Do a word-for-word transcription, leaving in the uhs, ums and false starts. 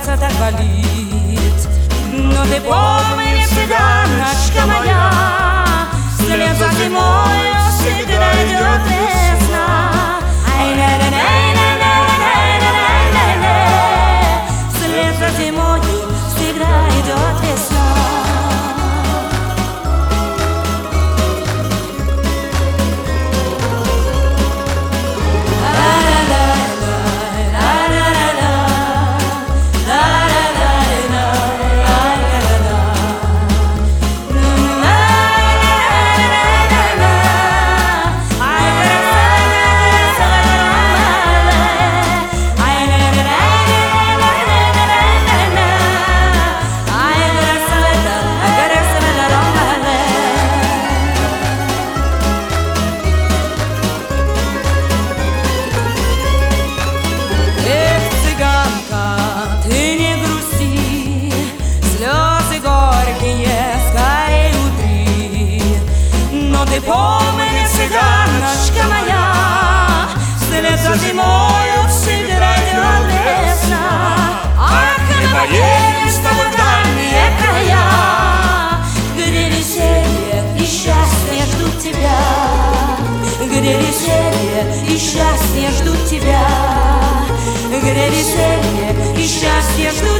сердце так болит. Но ты помни, цыганочка моя, вслед за зимою всегда идет весна. Вслед за зимою всегда идет весна. Ты помни, цыганочка моя, вслед за зимою всегда идет весна. Ах, мы поедем с тобой в дальние края, где веселье и счастье ждут тебя, где веселье и счастье ждут тебя, где веселье и счастье ждут тебя.